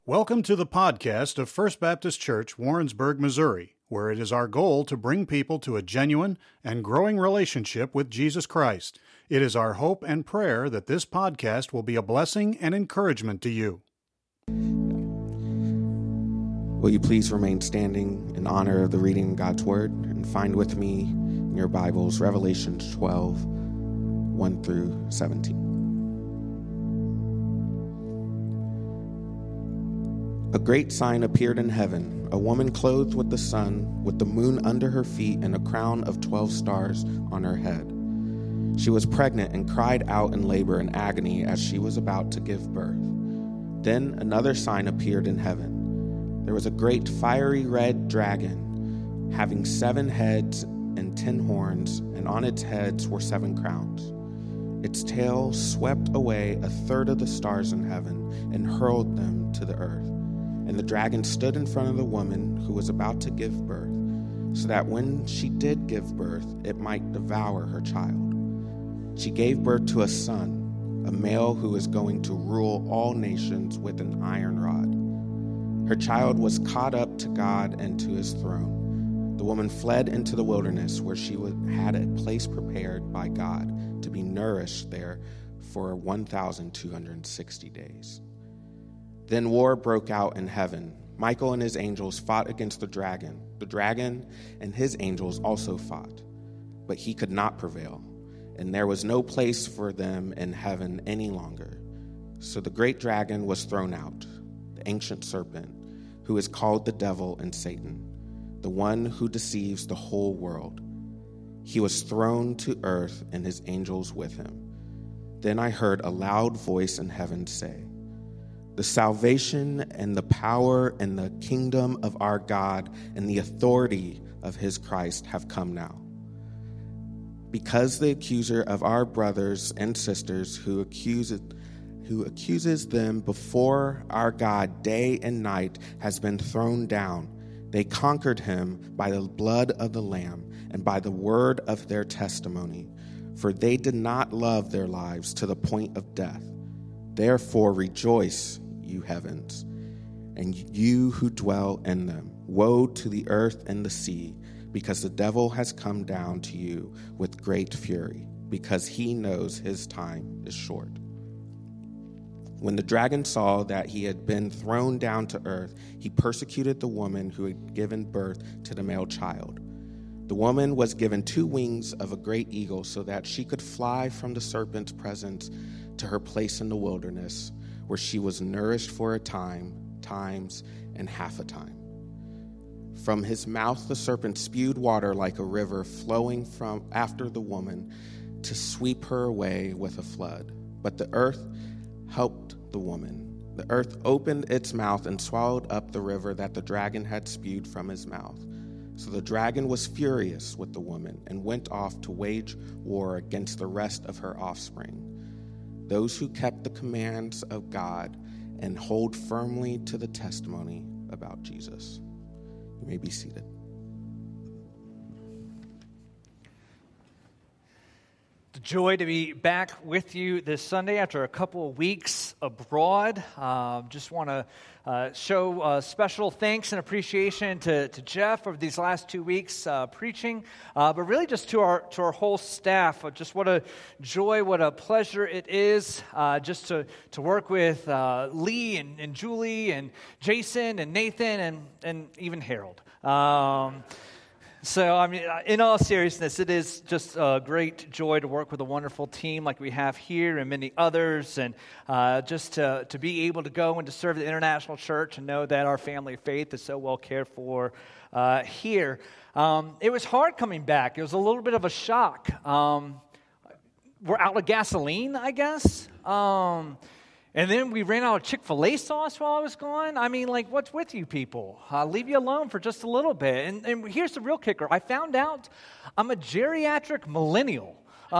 Welcome to the podcast of First Baptist Church, Warrensburg, Missouri, where it is our goal to bring people to a genuine and growing relationship with Jesus Christ. It is our hope and prayer that this podcast will be a blessing and encouragement to you. Will you please remain standing in honor of the reading of God's Word and find with me in your Bibles Revelation 12, 1 through 17. A great sign appeared in heaven, a woman clothed with the sun, with the moon under her feet and a crown of 12 stars on her head. She was pregnant and cried out in labor and agony as she was about to give birth. Then another sign appeared in heaven. There was a great fiery red dragon, having 7 heads and 10 horns, and on its heads were 7 crowns. Its tail swept away a third of the stars in heaven and hurled them to the earth. And the dragon stood in front of the woman who was about to give birth, so that when she did give birth, it might devour her child. She gave birth to a son, a male who is going to rule all nations with an iron rod. Her child was caught up to God and to his throne. The woman fled into the wilderness, where she had a place prepared by God to be nourished there for 1,260 days. Then war broke out in heaven. Michael and his angels fought against the dragon. The dragon and his angels also fought, but he could not prevail, and there was no place for them in heaven any longer. So the great dragon was thrown out, the ancient serpent, who is called the devil and Satan, the one who deceives the whole world. He was thrown to earth and his angels with him. Then I heard a loud voice in heaven say, "The salvation and the power and the kingdom of our God and the authority of his Christ have come now. Because the accuser of our brothers and sisters who accuses them before our God day and night has been thrown down, they conquered him by the blood of the Lamb and by the word of their testimony, for they did not love their lives to the point of death. Therefore rejoice, you heavens, and you who dwell in them. Woe to the earth and the sea, because the devil has come down to you with great fury, because he knows his time is short." When the dragon saw that he had been thrown down to earth, he persecuted the woman who had given birth to the male child. The woman was given 2 wings of a great eagle so that she could fly from the serpent's presence to her place in the wilderness, where she was nourished for a time, times, and half a time. From his mouth the serpent spewed water like a river flowing from after the woman to sweep her away with a flood. But the earth helped the woman. The earth opened its mouth and swallowed up the river that the dragon had spewed from his mouth. So the dragon was furious with the woman and went off to wage war against the rest of her offspring, those who kept the commands of God and hold firmly to the testimony about Jesus. You may be seated. It's a joy to be back with you this Sunday after a couple of weeks abroad. Just want to show special thanks and appreciation to Jeff over these last 2 weeks preaching, but really just to our whole staff. Just what a joy, what a pleasure it is just to work with Lee and Julie and Jason and Nathan and even Harold. So, I mean, in all seriousness, it is just a great joy to work with a wonderful team like we have here and many others, and just to be able to go and to serve the International Church and know that our family of faith is so well cared for here. It was hard coming back. It was a little bit of a shock. We're out of gasoline, I guess. And then we ran out of Chick-fil-A sauce while I was gone. I mean, like, what's with you people? Leave you alone for just a little bit. And here's the real kicker. I found out I'm a geriatric millennial.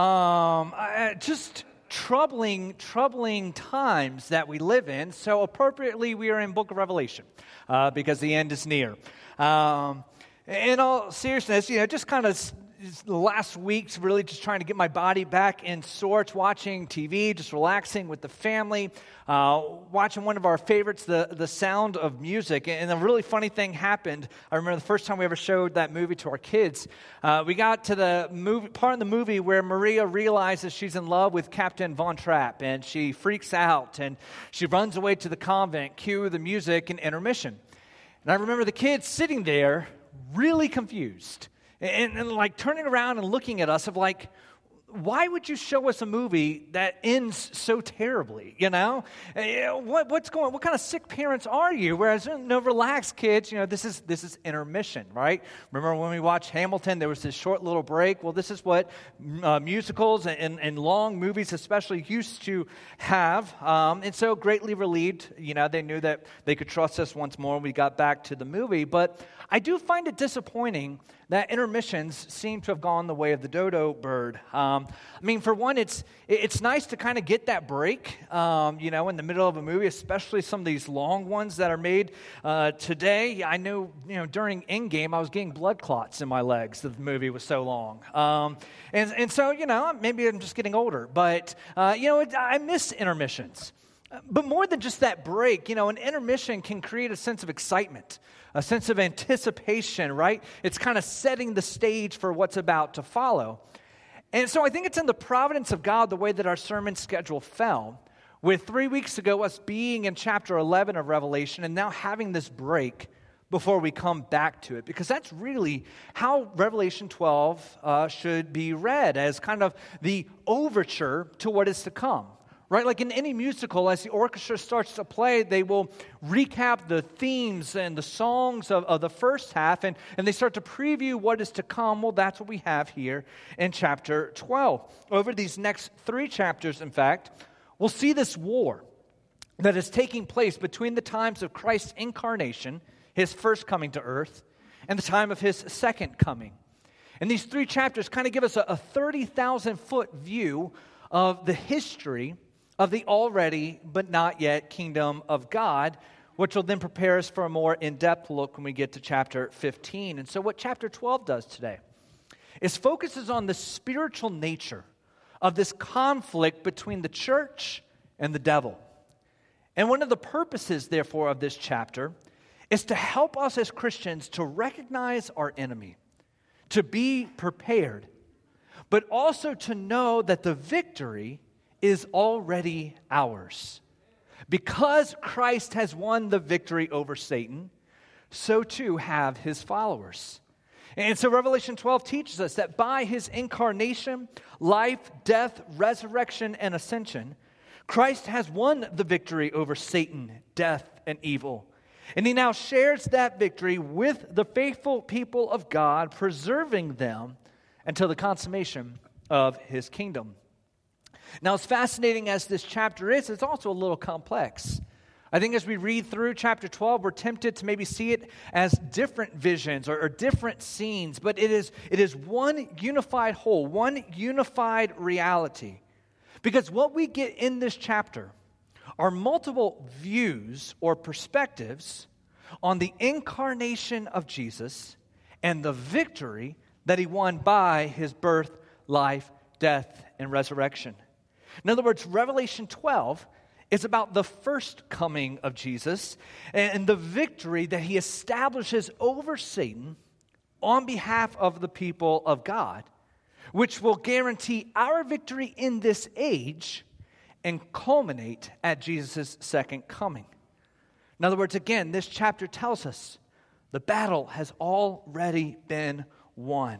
Just troubling times that we live in. So appropriately, we are in Book of Revelation because the end is near. In all seriousness, just kind of the last week's really just trying to get my body back in sorts, watching TV, just relaxing with the family, watching one of our favorites, The Sound of Music. And a really funny thing happened. I remember the first time we ever showed that movie to our kids. We got to the part of the movie where Maria realizes she's in love with Captain Von Trapp, and she freaks out, and she runs away to the convent, cue the music and intermission. And I remember the kids sitting there really confused and like turning around and looking at us of like, why would you show us a movie that ends so terribly, you know? What kind of sick parents are you? Whereas, no, relax, kids, this is intermission, right? Remember when we watched Hamilton, there was this short little break? Well, this is what musicals and long movies especially used to have. And so greatly relieved, they knew that they could trust us once more when we got back to the movie. But I do find it disappointing that intermissions seem to have gone the way of the dodo bird. For one, it's nice to kind of get that break, in the middle of a movie, especially some of these long ones that are made today. I know, during Endgame, I was getting blood clots in my legs. The movie was so long. And so, maybe I'm just getting older. But, I miss intermissions. But more than just that break, an intermission can create a sense of excitement, a sense of anticipation, right? It's kind of setting the stage for what's about to follow. And so I think it's in the providence of God the way that our sermon schedule fell, with 3 weeks ago us being in chapter 11 of Revelation and now having this break before we come back to it, because that's really how Revelation 12 should be read, as kind of the overture to what is to come. Right, like in any musical, as the orchestra starts to play, they will recap the themes and the songs of the first half, and they start to preview what is to come. Well, that's what we have here in chapter 12. Over these next 3 chapters, in fact, we'll see this war that is taking place between the times of Christ's incarnation, his first coming to earth, and the time of his second coming. And these 3 chapters kind of give us a 30,000-foot view of the history of the already but not yet kingdom of God, which will then prepare us for a more in-depth look when we get to chapter 15. And so what chapter 12 does today is focuses on the spiritual nature of this conflict between the church and the devil. And one of the purposes, therefore, of this chapter is to help us as Christians to recognize our enemy, to be prepared, but also to know that the victory is already ours. Because Christ has won the victory over Satan, so too have his followers. And so Revelation 12 teaches us that by his incarnation, life, death, resurrection, and ascension, Christ has won the victory over Satan, death, and evil. And he now shares that victory with the faithful people of God, preserving them until the consummation of his kingdom. Now, as fascinating as this chapter is, it's also a little complex. I think as we read through chapter 12, we're tempted to maybe see it as different visions or different scenes, but it is one unified whole, one unified reality. Because what we get in this chapter are multiple views or perspectives on the incarnation of Jesus and the victory that he won by his birth, life, death, and resurrection. In other words, Revelation 12 is about the first coming of Jesus and the victory that he establishes over Satan on behalf of the people of God, which will guarantee our victory in this age and culminate at Jesus' second coming. In other words, again, this chapter tells us the battle has already been won.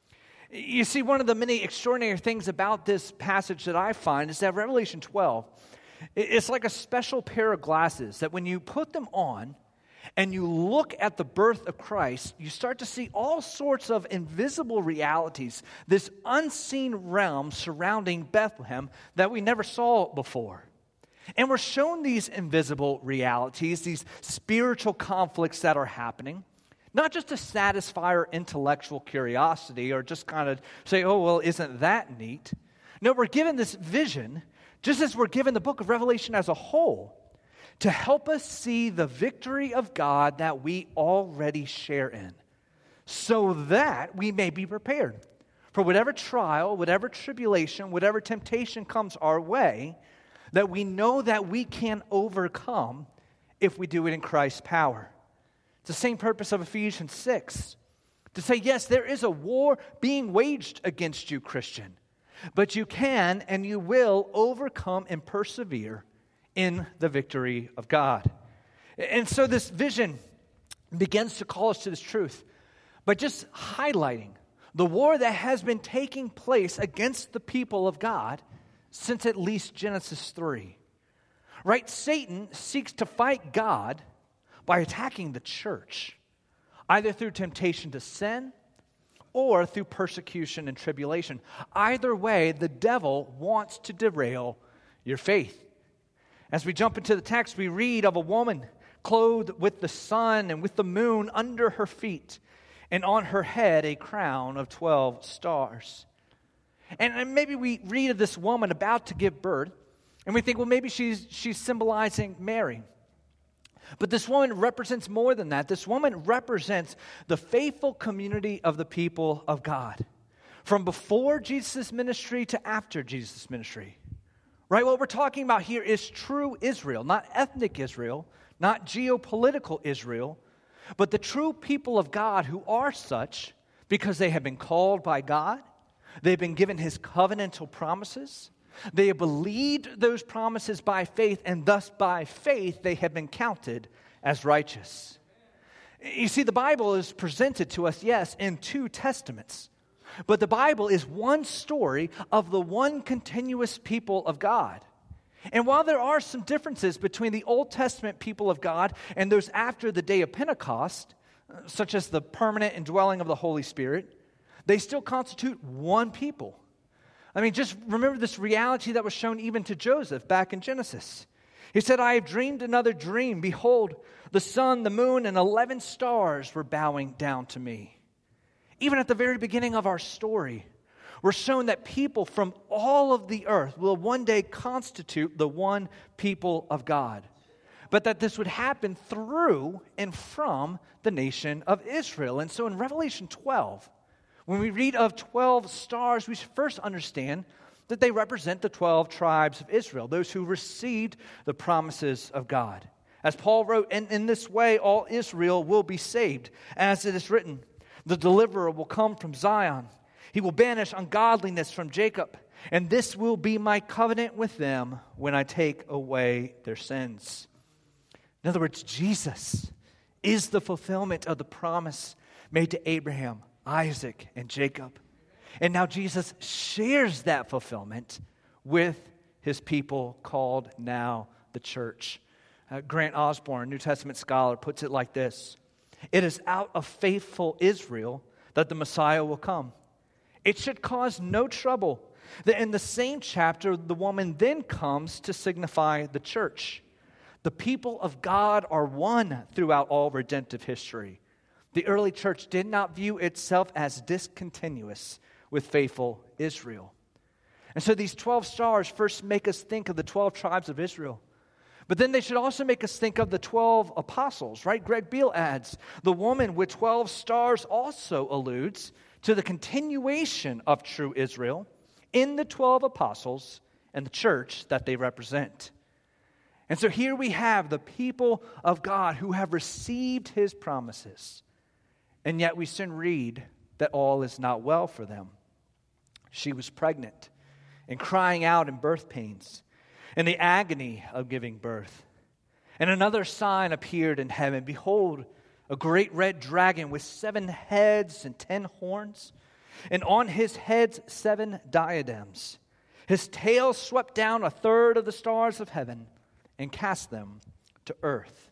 You see, one of the many extraordinary things about this passage that I find is that Revelation 12, it's like a special pair of glasses that when you put them on and you look at the birth of Christ, you start to see all sorts of invisible realities, this unseen realm surrounding Bethlehem that we never saw before. And we're shown these invisible realities, these spiritual conflicts that are happening, not just to satisfy our intellectual curiosity or just kind of say, oh, well, isn't that neat? No, we're given this vision, just as we're given the book of Revelation as a whole, to help us see the victory of God that we already share in, so that we may be prepared for whatever trial, whatever tribulation, whatever temptation comes our way, that we know that we can overcome if we do it in Christ's power. It's the same purpose of Ephesians 6, to say, yes, there is a war being waged against you, Christian, but you can and you will overcome and persevere in the victory of God. And so this vision begins to call us to this truth by just highlighting the war that has been taking place against the people of God since at least Genesis 3. Right? Satan seeks to fight God by attacking the church, either through temptation to sin or through persecution and tribulation. Either way, the devil wants to derail your faith. As we jump into the text, we read of a woman clothed with the sun and with the moon under her feet, and on her head a crown of 12 stars. And maybe we read of this woman about to give birth, and we think, well, maybe she's symbolizing Mary. But this woman represents more than that. This woman represents the faithful community of the people of God, from before Jesus' ministry to after Jesus' ministry. Right? What we're talking about here is true Israel, not ethnic Israel, not geopolitical Israel, but the true people of God who are such because they have been called by God, they've been given His covenantal promises, they have believed those promises by faith, and thus by faith they have been counted as righteous. You see, the Bible is presented to us, yes, in two testaments. But the Bible is one story of the one continuous people of God. And while there are some differences between the Old Testament people of God and those after the day of Pentecost, such as the permanent indwelling of the Holy Spirit, they still constitute one people. I mean, just remember this reality that was shown even to Joseph back in Genesis. He said, I have dreamed another dream. Behold, the sun, the moon, and 11 stars were bowing down to me. Even at the very beginning of our story, we're shown that people from all of the earth will one day constitute the one people of God. But that this would happen through and from the nation of Israel. And so in Revelation 12, when we read of 12 stars, we should first understand that they represent the 12 tribes of Israel, those who received the promises of God. As Paul wrote, and in this way all Israel will be saved, as it is written, the deliverer will come from Zion. He will banish ungodliness from Jacob, and this will be my covenant with them when I take away their sins. In other words, Jesus is the fulfillment of the promise made to Abraham, Isaac, and Jacob. And now Jesus shares that fulfillment with His people called now the church. Grant Osborne, New Testament scholar, puts it like this. It is out of faithful Israel that the Messiah will come. It should cause no trouble that in the same chapter the woman then comes to signify the church. The people of God are one throughout all redemptive history. The early church did not view itself as discontinuous with faithful Israel. And so these 12 stars first make us think of the 12 tribes of Israel. But then they should also make us think of the 12 apostles, right? Greg Beale adds, the woman with 12 stars also alludes to the continuation of true Israel in the 12 apostles and the church that they represent. And so here we have the people of God who have received His promises. And yet we soon read that all is not well for them. She was pregnant and crying out in birth pains, in the agony of giving birth. And another sign appeared in heaven. Behold, a great red dragon with 7 heads and 10 horns, and on his heads 7 diadems. His tail swept down 1/3 of the stars of heaven and cast them to earth.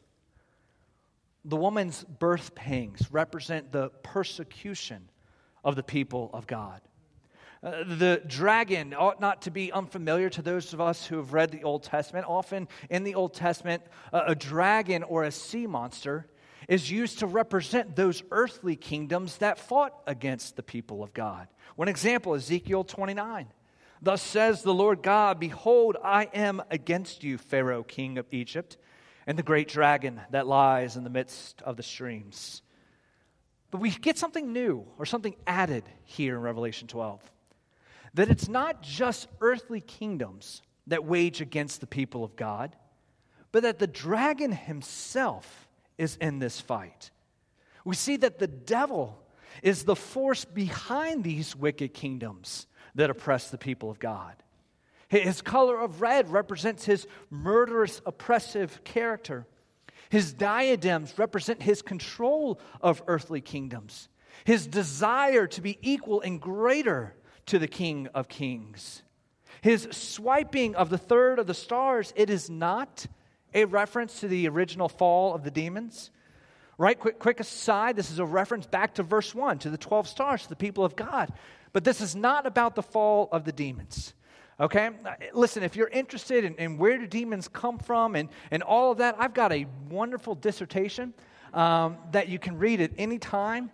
The woman's birth pangs represent the persecution of the people of God. The dragon ought not to be unfamiliar to those of us who have read the Old Testament. Often in the Old Testament, a dragon or a sea monster is used to represent those earthly kingdoms that fought against the people of God. One example, Ezekiel 29. Thus says the Lord God, behold, I am against you, Pharaoh, king of Egypt, and the great dragon that lies in the midst of the streams. But we get something new or something added here in Revelation 12. That it's not just earthly kingdoms that wage against the people of God, but that the dragon himself is in this fight. We see that the devil is the force behind these wicked kingdoms that oppress the people of God. His color of red represents his murderous, oppressive character. His diadems represent his control of earthly kingdoms, his desire to be equal and greater to the King of Kings. His swiping of the third of the stars, it is not a reference to the original fall of the demons. Right? Quick aside, this is a reference back to verse 1, to the 12 stars, to the people of God. But this is not about the fall of the demons. Okay? Listen, if you're interested in where do demons come from and all of that, I've got a wonderful dissertation that you can read at any time.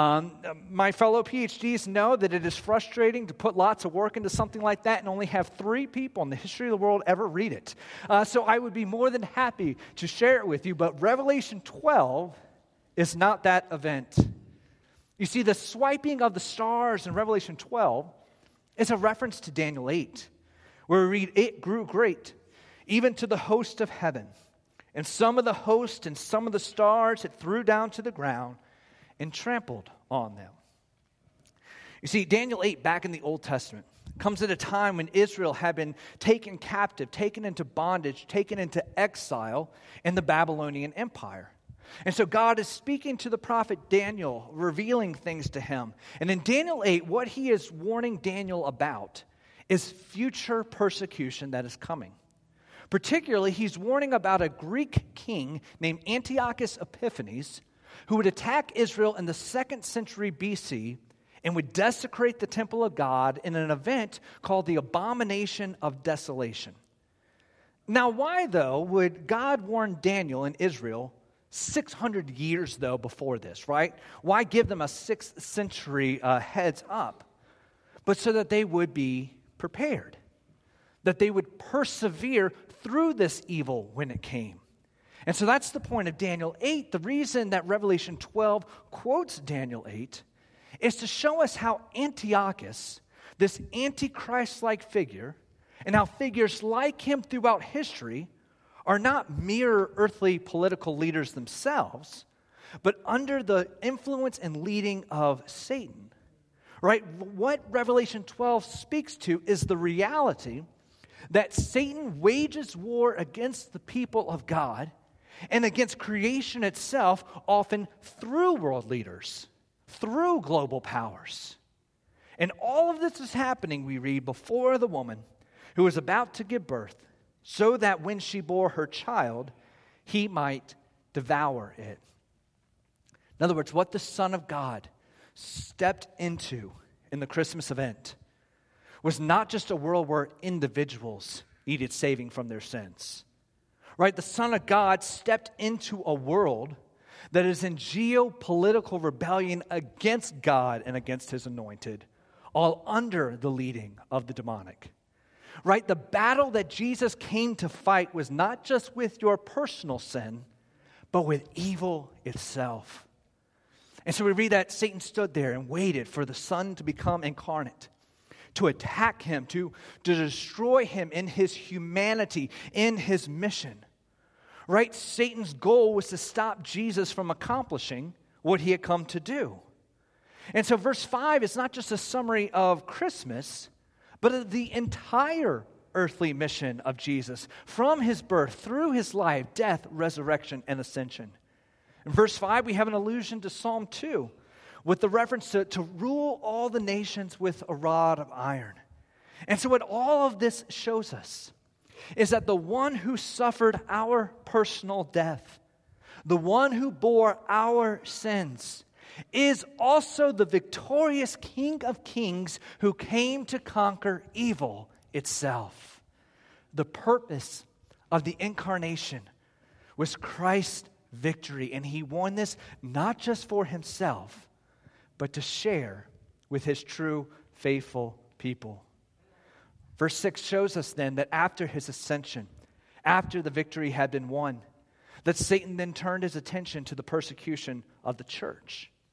My fellow PhDs know that it is frustrating to put lots of work into something like that and only have 3 people in the history of the world ever read it. So I would be more than happy to share it with you, but Revelation 12 is not that event. You see, the swiping of the stars in Revelation 12 is a reference to Daniel 8, where we read, "It grew great, even to the host of heaven. And some of the host and some of the stars it threw down to the ground and trampled on them." You see, Daniel 8, back in the Old Testament, comes at a time when Israel had been taken captive, taken into bondage, taken into exile in the Babylonian Empire. And so God is speaking to the prophet Daniel, revealing things to him. And in Daniel 8, what he is warning Daniel about is future persecution that is coming. Particularly, he's warning about a Greek king named Antiochus Epiphanes who would attack Israel in the 2nd century BC and would desecrate the temple of God in an event called the Abomination of Desolation. Now, why, though, would God warn Daniel and Israel 600 years, though, before this, right? Why give them a 6th century heads up? But so that they would be prepared, that they would persevere through this evil when it came. And so that's the point of Daniel 8. The reason that Revelation 12 quotes Daniel 8 is to show us how Antiochus, this antichrist-like figure, and how figures like him throughout history are not mere earthly political leaders themselves, but under the influence and leading of Satan. Right? What Revelation 12 speaks to is the reality that Satan wages war against the people of God and against creation itself, often through world leaders, through global powers. And all of this is happening, we read, before the woman who is about to give birth, so that when she bore her child, he might devour it. In other words, what the Son of God stepped into in the Christmas event was not just a world where individuals needed saving from their sins. Right? The Son of God stepped into a world that is in geopolitical rebellion against God and against his anointed, all under the leading of the demonic. Right? The battle that Jesus came to fight was not just with your personal sin, but with evil itself. And so we read that Satan stood there and waited for the Son to become incarnate, to attack him, to destroy him in his humanity, in his mission. Right? Satan's goal was to stop Jesus from accomplishing what he had come to do. And so verse 5 is not just a summary of Christmas, but of the entire earthly mission of Jesus, from his birth, through his life, death, resurrection, and ascension. In verse 5, we have an allusion to Psalm 2, with the reference to rule all the nations with a rod of iron. And so what all of this shows us is that the one who suffered our personal death, the one who bore our sins, is also the victorious King of Kings who came to conquer evil itself. The purpose of the incarnation was Christ's victory, and he won this not just for himself, but to share with his true, faithful people. Verse 6 shows us then that after his ascension, after the victory had been won, that Satan then turned his attention to the persecution of the church.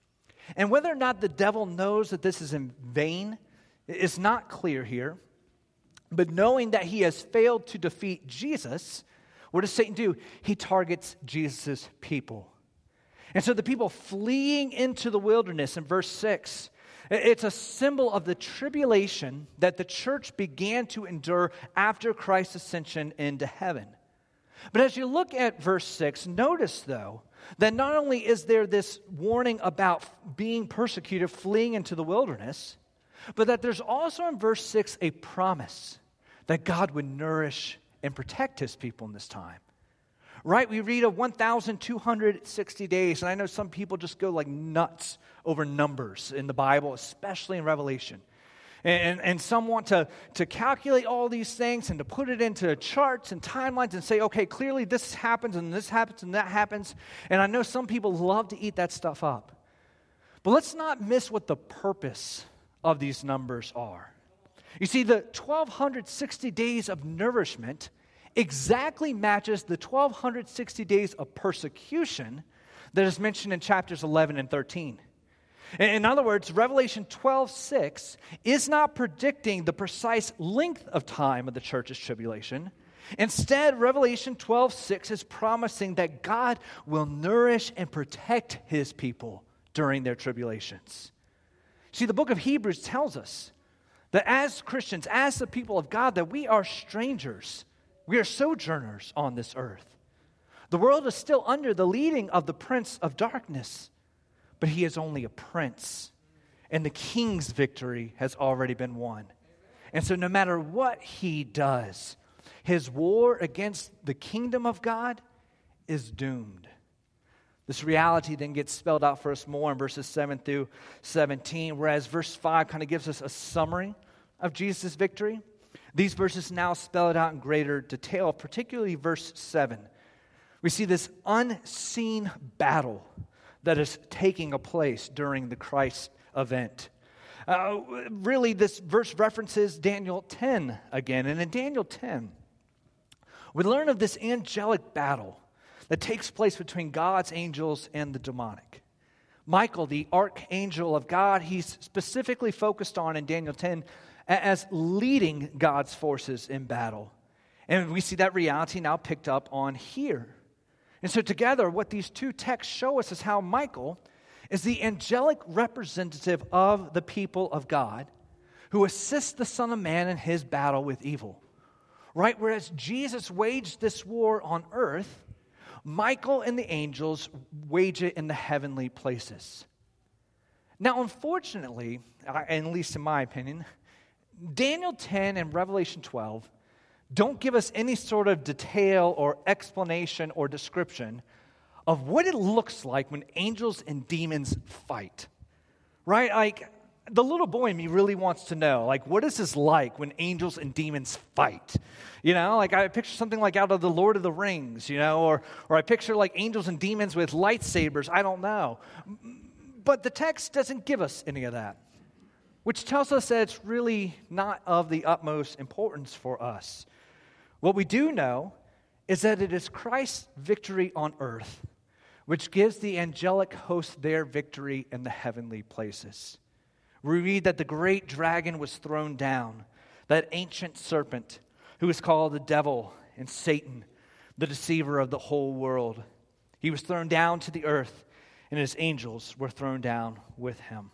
And whether or not the devil knows that this is in vain is not clear here. But knowing that he has failed to defeat Jesus, what does Satan do? He targets Jesus' people. And so the people fleeing into the wilderness in verse 6, it's a symbol of the tribulation that the church began to endure after Christ's ascension into heaven. But as you look at verse 6, notice, though, that not only is there this warning about being persecuted, fleeing into the wilderness, but that there's also in verse 6 a promise that God would nourish and protect his people in this time. Right? We read of 1,260 days, and I know some people just go like nuts over numbers in the Bible, especially in Revelation. And some want to calculate all these things and to put it into charts and timelines and say, okay, clearly this happens and this happens and that happens. And I know some people love to eat that stuff up. But let's not miss what the purpose of these numbers are. You see, the 1,260 days of nourishment exactly matches the 1,260 days of persecution that is mentioned in chapters 11 and 13. In other words, Revelation 12:6 is not predicting the precise length of time of the church's tribulation. Instead, Revelation 12:6 is promising that God will nourish and protect his people during their tribulations. See, the book of Hebrews tells us that as Christians, as the people of God, that we are strangers. We are sojourners on this earth. The world is still under the leading of the prince of darkness, but he is only a prince, and the king's victory has already been won. And so no matter what he does, his war against the kingdom of God is doomed. This reality then gets spelled out for us more in verses 7 through 17, whereas verse 5 kind of gives us a summary of Jesus' victory. These verses now spell it out in greater detail, particularly verse 7. We see this unseen battle that is taking place during the Christ event. Really, this verse references Daniel 10 again. And in Daniel 10, we learn of this angelic battle that takes place between God's angels and the demonic. Michael, the archangel of God, he's specifically focused on in Daniel 10 as leading God's forces in battle. And we see that reality now picked up on here. And so together, what these two texts show us is how Michael is the angelic representative of the people of God who assists the Son of Man in his battle with evil. Right? Whereas Jesus waged this war on earth, Michael and the angels wage it in the heavenly places. Now, unfortunately, at least in my opinion, Daniel 10 and Revelation 12 don't give us any sort of detail or explanation or description of what it looks like when angels and demons fight. Right? Like, the little boy in me really wants to know, like, what is this like when angels and demons fight? You know, like I picture something like out of the Lord of the Rings, you know, or I picture like angels and demons with lightsabers. I don't know. But the text doesn't give us any of that, which tells us that it's really not of the utmost importance for us. What we do know is that it is Christ's victory on earth which gives the angelic host their victory in the heavenly places. We read that the great dragon was thrown down, that ancient serpent who is called the devil and Satan, the deceiver of the whole world. He was thrown down to the earth, and his angels were thrown down with him.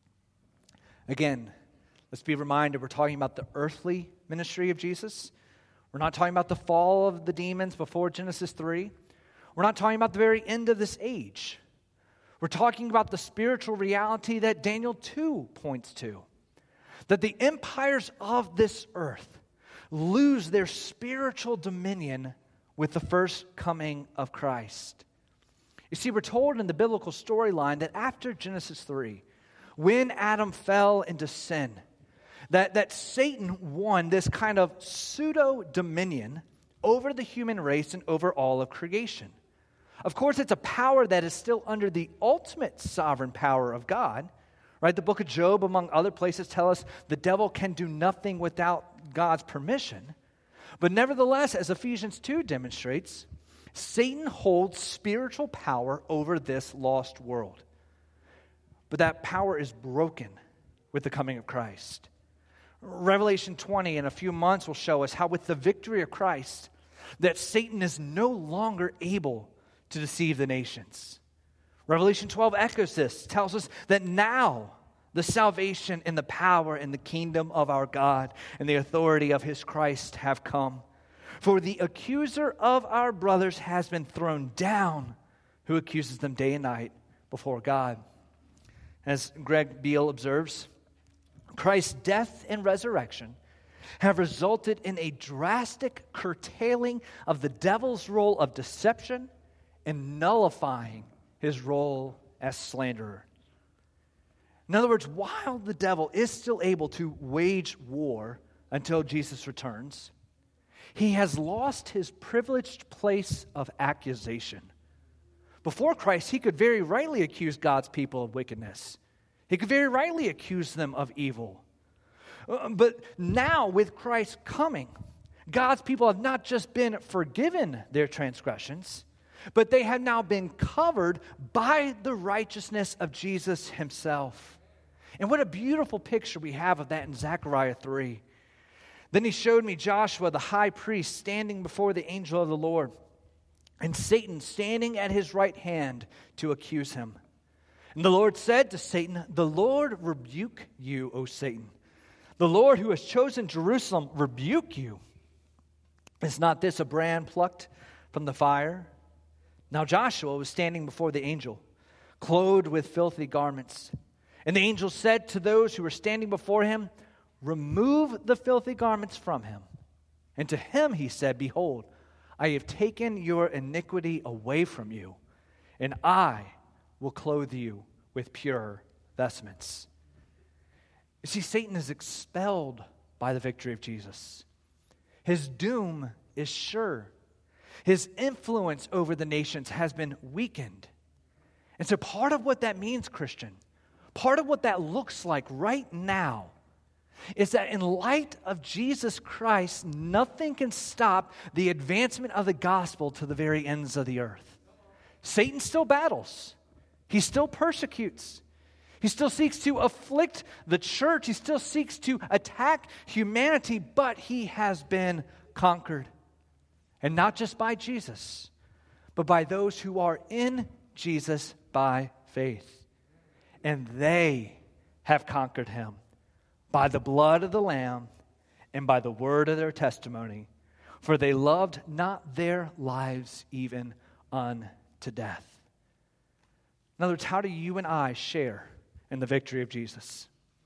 Again, let's be reminded, we're talking about the earthly ministry of Jesus. We're not talking about the fall of the demons before Genesis 3. We're not talking about the very end of this age. We're talking about the spiritual reality that Daniel 2 points to. That the empires of this earth lose their spiritual dominion with the first coming of Christ. You see, we're told in the biblical storyline that after Genesis 3, when Adam fell into sin, that Satan won this kind of pseudo-dominion over the human race and over all of creation. Of course, it's a power that is still under the ultimate sovereign power of God. Right? The book of Job, among other places, tell us the devil can do nothing without God's permission. But nevertheless, as Ephesians 2 demonstrates, Satan holds spiritual power over this lost world. but that power is broken with the coming of Christ. Revelation 20 in a few months will show us how with the victory of Christ, that Satan is no longer able to deceive the nations. Revelation 12 echoes this, tells us that now the salvation and the power and the kingdom of our God and the authority of his Christ have come. For the accuser of our brothers has been thrown down, who accuses them day and night before God. As Greg Beale observes, Christ's death and resurrection have resulted in a drastic curtailing of the devil's role of deception and nullifying his role as slanderer. In other words, while the devil is still able to wage war until Jesus returns, he has lost his privileged place of accusation. Before Christ, he could very rightly accuse God's people of wickedness. He could very rightly accuse them of evil. But now, with Christ coming, God's people have not just been forgiven their transgressions, but they have now been covered by the righteousness of Jesus himself. And what a beautiful picture we have of that in Zechariah 3. Then he showed me Joshua, the high priest, standing before the angel of the Lord, and Satan standing at his right hand to accuse him. And the Lord said to Satan, "The Lord rebuke you, O Satan. The Lord who has chosen Jerusalem rebuke you. Is not this a brand plucked from the fire?" Now Joshua was standing before the angel, clothed with filthy garments. And the angel said to those who were standing before him, "Remove the filthy garments from him." And to him he said, "Behold, I have taken your iniquity away from you, and I will clothe you with pure vestments." You see, Satan is expelled by the victory of Jesus. His doom is sure. His influence over the nations has been weakened. And so part of what that means, Christian, part of what that looks like right now is that in light of Jesus Christ, nothing can stop the advancement of the gospel to the very ends of the earth. Satan still battles. He still persecutes. He still seeks to afflict the church. He still seeks to attack humanity, but he has been conquered. And not just by Jesus, but by those who are in Jesus by faith. And they have conquered him by the blood of the Lamb and by the word of their testimony, for they loved not their lives even unto death. In other words, how do you and I share in the victory of Jesus?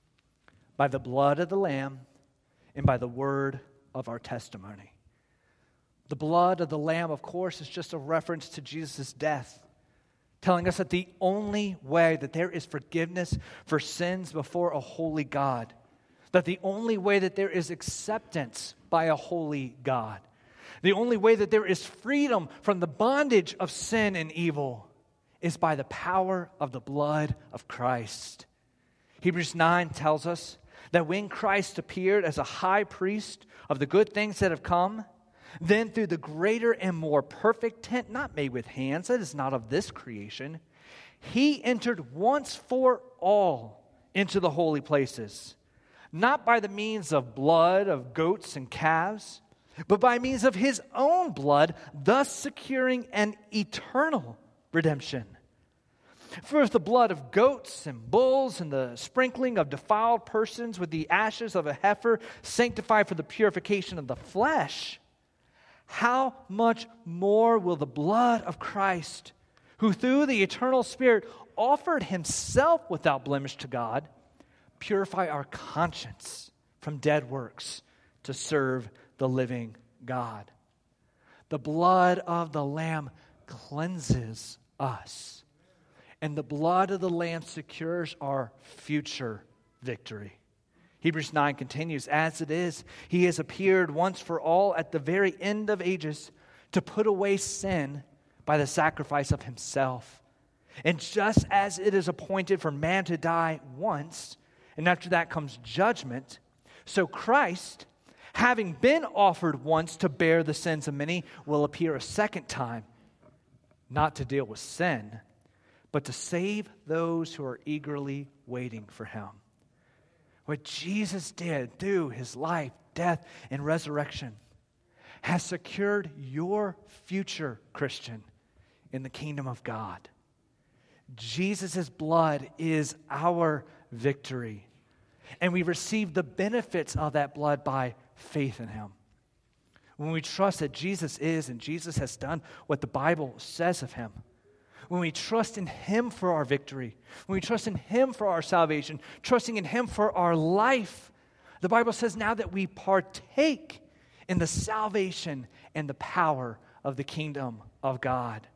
By the blood of the Lamb and by the word of our testimony. The blood of the Lamb, of course, is just a reference to Jesus' death, telling us that the only way that there is forgiveness for sins before a holy God, that the only way that there is acceptance by a holy God, the only way that there is freedom from the bondage of sin and evil is by the power of the blood of Christ. Hebrews 9 tells us that when Christ appeared as a high priest of the good things that have come, then through the greater and more perfect tent, not made with hands, that is not of this creation, he entered once for all into the holy places, not by the means of blood of goats and calves, but by means of his own blood, thus securing an eternal redemption. For if the blood of goats and bulls and the sprinkling of defiled persons with the ashes of a heifer sanctify for the purification of the flesh, how much more will the blood of Christ, who through the eternal Spirit offered himself without blemish to God, purify our conscience from dead works to serve the living God? The blood of the Lamb cleanses us, and the blood of the Lamb secures our future victory. Hebrews 9 continues, "As it is, he has appeared once for all at the very end of ages to put away sin by the sacrifice of himself. And just as it is appointed for man to die once, and after that comes judgment, so Christ, having been offered once to bear the sins of many, will appear a second time, not to deal with sin, but to save those who are eagerly waiting for him. What Jesus did through his life, death, and resurrection has secured your future, Christian, in the kingdom of God. Jesus' blood is our victory, and we receive the benefits of that blood by faith in him. When we trust that Jesus is and Jesus has done what the Bible says of him, when we trust in him for our victory, when we trust in him for our salvation, trusting in him for our life, the Bible says now that we partake in the salvation and the power of the kingdom of God.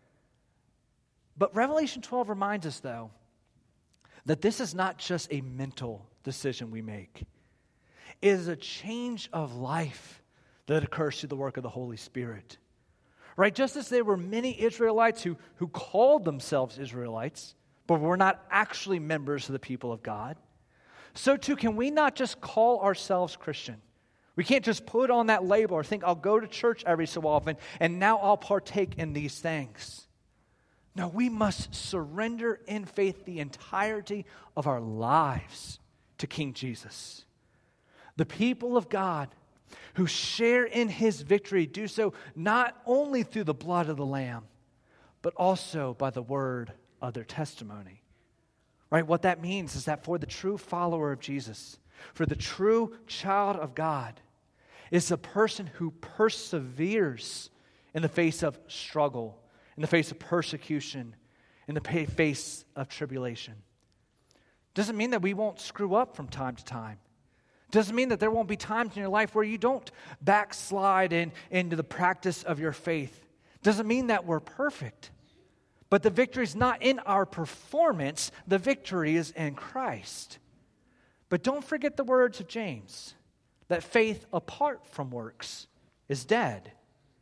But Revelation 12 reminds us, though, that this is not just a mental decision we make. It is a change of life that occurs through the work of the Holy Spirit. Right? Just as there were many Israelites who called themselves Israelites, but were not actually members of the people of God, so too can we not just call ourselves Christian. We can't just put on that label or think, I'll go to church every so often, and now I'll partake in these things. No, we must surrender in faith the entirety of our lives to King Jesus. The people of God who share in his victory do so not only through the blood of the Lamb, but also by the word of their testimony. Right? What that means is that for the true follower of Jesus, for the true child of God, is a person who perseveres in the face of struggle, in the face of persecution, in the face of tribulation. Doesn't mean that we won't screw up from time to time. Doesn't mean that there won't be times in your life where you don't backslide into the practice of your faith. Doesn't mean that we're perfect. But the victory is not in our performance. The victory is in Christ. But don't forget the words of James, that faith apart from works is dead.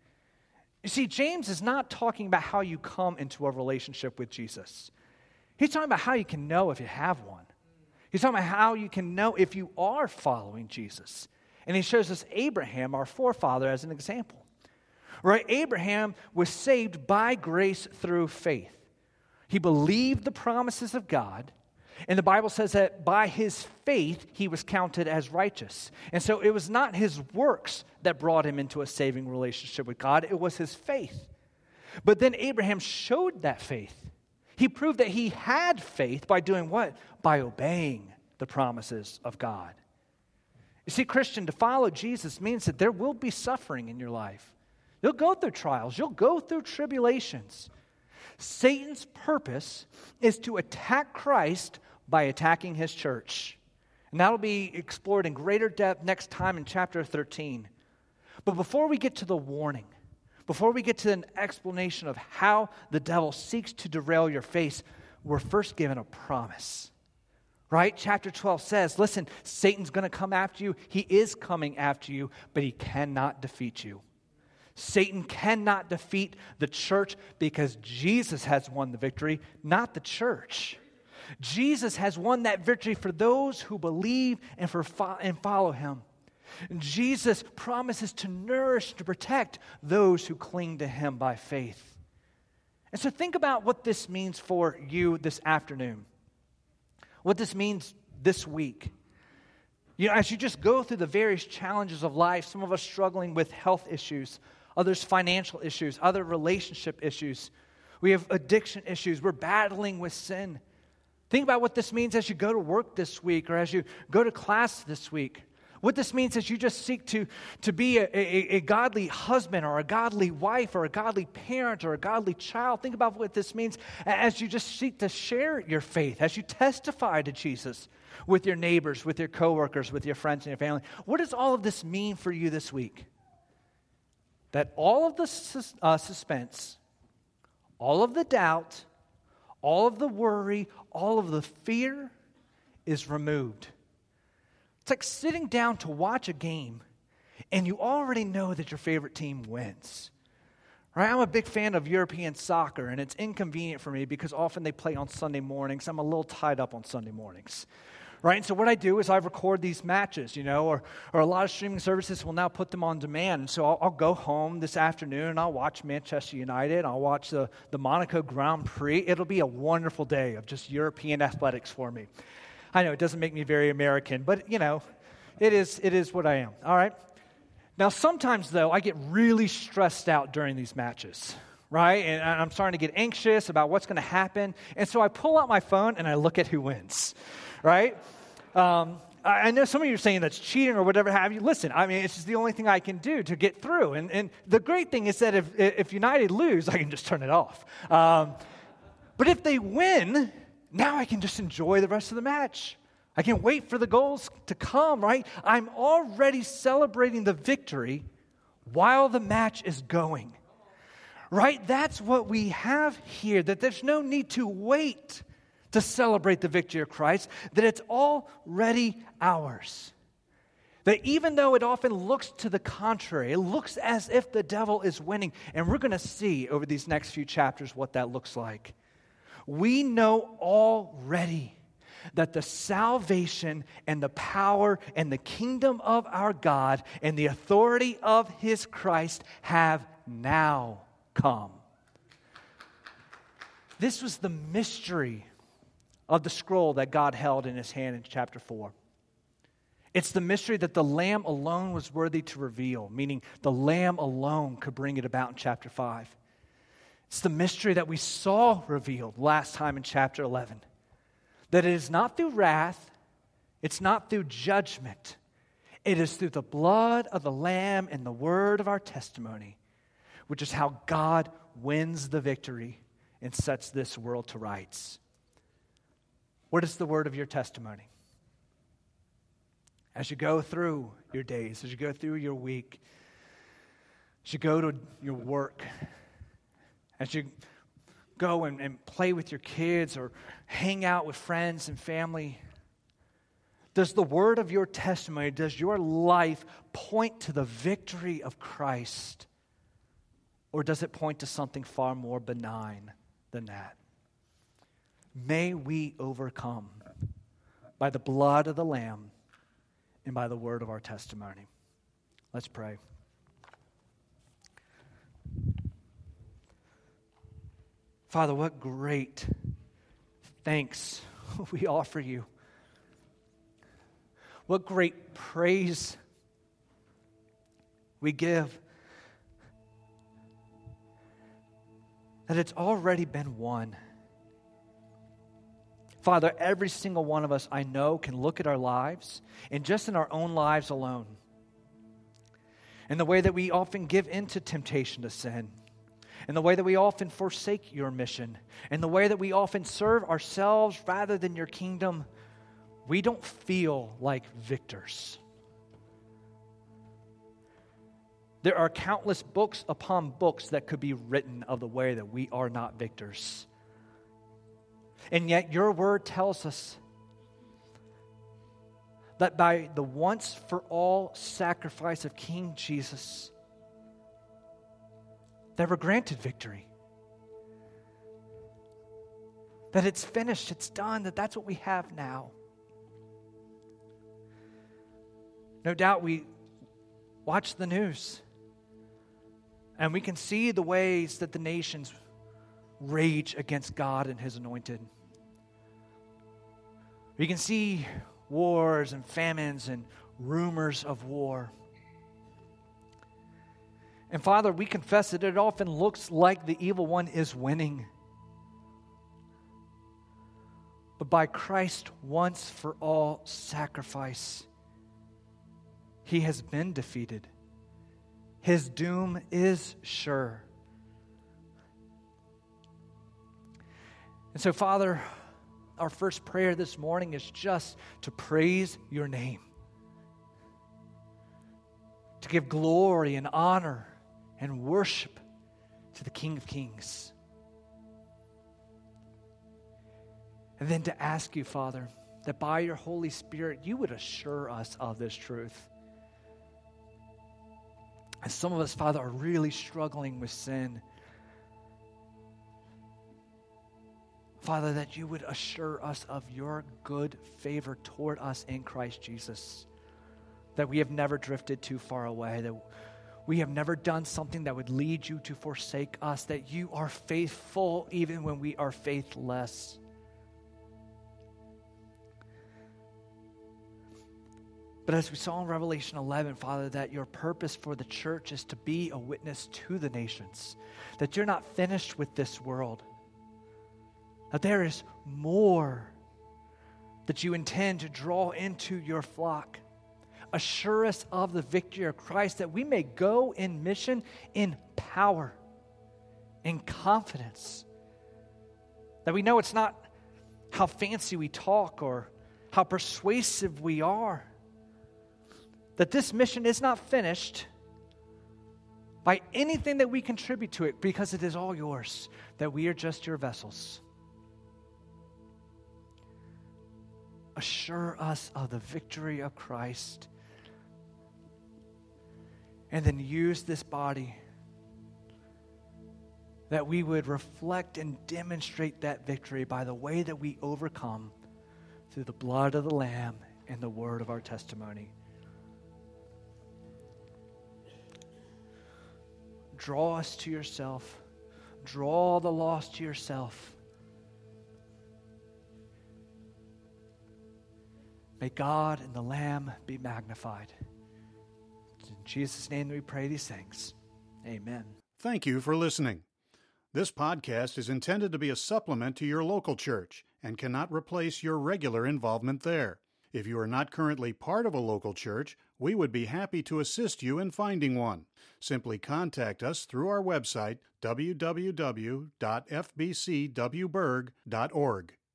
You see, James is not talking about how you come into a relationship with Jesus. He's talking about how you can know if you have one. He's talking about how you can know if you are following Jesus. And he shows us Abraham, our forefather, as an example. Right? Abraham was saved by grace through faith. He believed the promises of God, and the Bible says that by his faith, he was counted as righteous. And so it was not his works that brought him into a saving relationship with God. It was his faith. But then Abraham showed that faith. He proved that he had faith by doing what? By obeying the promises of God. You see, Christian, to follow Jesus means that there will be suffering in your life. You'll go through trials. You'll go through tribulations. Satan's purpose is to attack Christ by attacking his church. And that'll be explored in greater depth next time in chapter 13. But before we get to the warning, before we get to an explanation of how the devil seeks to derail your faith, we're first given a promise. Right? Chapter 12 says, listen, Satan's going to come after you. He is coming after you, but he cannot defeat you. Satan cannot defeat the church because Jesus has won the victory, not the church. Jesus has won that victory for those who believe and follow him. Jesus promises to nourish, to protect those who cling to him by faith. And so think about what this means for you this afternoon. What this means this week. You know, as you just go through the various challenges of life, some of us struggling with health issues, others financial issues, other relationship issues. We have addiction issues. We're battling with sin. Think about what this means as you go to work this week or as you go to class this week. What this means is you just seek to be a godly husband or a godly wife or a godly parent or a godly child. Think about what this means as you just seek to share your faith, as you testify to Jesus with your neighbors, with your coworkers, with your friends and your family. What does all of this mean for you this week? That all of the suspense, all of the doubt, all of the worry, all of the fear is removed. It's like sitting down to watch a game and you already know that your favorite team wins. Right? I'm a big fan of European soccer, and it's inconvenient for me because often they play on Sunday mornings. I'm a little tied up on Sunday mornings. right? And so what I do is I record these matches, or a lot of streaming services will now put them on demand. And so I'll go home this afternoon and I'll watch Manchester United. I'll watch the Monaco Grand Prix. It'll be a wonderful day of just European athletics for me. I know it doesn't make me very American, but, it is what I am, all right? Now, sometimes, though, I get really stressed out during these matches, right? And I'm starting to get anxious about what's going to happen. And so I pull out my phone and I look at who wins, right? I know some of you are saying that's cheating or whatever have you. Listen, it's just the only thing I can do to get through. And the great thing is that if United lose, I can just turn it off. But if they win, now I can just enjoy the rest of the match. I can wait for the goals to come, right? I'm already celebrating the victory while the match is going, right? That's what we have here, that there's no need to wait to celebrate the victory of Christ, that it's already ours. That even though it often looks to the contrary, it looks as if the devil is winning, and we're going to see over these next few chapters what that looks like. We know already that the salvation and the power and the kingdom of our God and the authority of His Christ have now come. This was the mystery of the scroll that God held in His hand in chapter 4. It's the mystery that the Lamb alone was worthy to reveal, meaning the Lamb alone could bring it about in chapter 5. It's the mystery that we saw revealed last time in chapter 11. That it is not through wrath, it's not through judgment. It is through the blood of the Lamb and the word of our testimony, which is how God wins the victory and sets this world to rights. What is the word of your testimony? As you go through your days, as you go through your week, as you go to your work, as you go and play with your kids or hang out with friends and family, does the word of your testimony, does your life point to the victory of Christ? Or does it point to something far more benign than that? May we overcome by the blood of the Lamb and by the word of our testimony. Let's pray. Father, what great thanks we offer you. What great praise we give that it's already been won. Father, every single one of us I know can look at our lives and just in our own lives alone, in the way that we often give into temptation to sin, in the way that we often forsake your mission, in the way that we often serve ourselves rather than your kingdom, we don't feel like victors. There are countless books upon books that could be written of the way that we are not victors. And yet your word tells us that by the once-for-all sacrifice of King Jesus, that we're granted victory. That it's finished, it's done, that's what we have now. No doubt we watch the news and we can see the ways that the nations rage against God and His anointed. We can see wars and famines and rumors of war. And Father, we confess that it often looks like the evil one is winning. But by Christ's once for all sacrifice, He has been defeated. His doom is sure. And so, Father, our first prayer this morning is just to praise your name, to give glory and honor and worship to the King of Kings. And then to ask you, Father, that by your Holy Spirit, you would assure us of this truth. And some of us, Father, are really struggling with sin. Father, that you would assure us of your good favor toward us in Christ Jesus, that we have never drifted too far away, that we have never done something that would lead you to forsake us, that you are faithful even when we are faithless. But as we saw in Revelation 11, Father, that your purpose for the church is to be a witness to the nations, that you're not finished with this world, that there is more that you intend to draw into your flock. Assure us of the victory of Christ, that we may go in mission in power, in confidence, that we know it's not how fancy we talk or how persuasive we are, that this mission is not finished by anything that we contribute to it, because it is all yours, that we are just your vessels. Assure us of the victory of Christ, and then use this body that we would reflect and demonstrate that victory by the way that we overcome through the blood of the Lamb and the word of our testimony. Draw us to yourself. Draw the lost to yourself. May God and the Lamb be magnified. In Jesus' name we pray these things. Amen. Thank you for listening. This podcast is intended to be a supplement to your local church and cannot replace your regular involvement there. If you are not currently part of a local church, we would be happy to assist you in finding one. Simply contact us through our website, www.fbcwberg.org.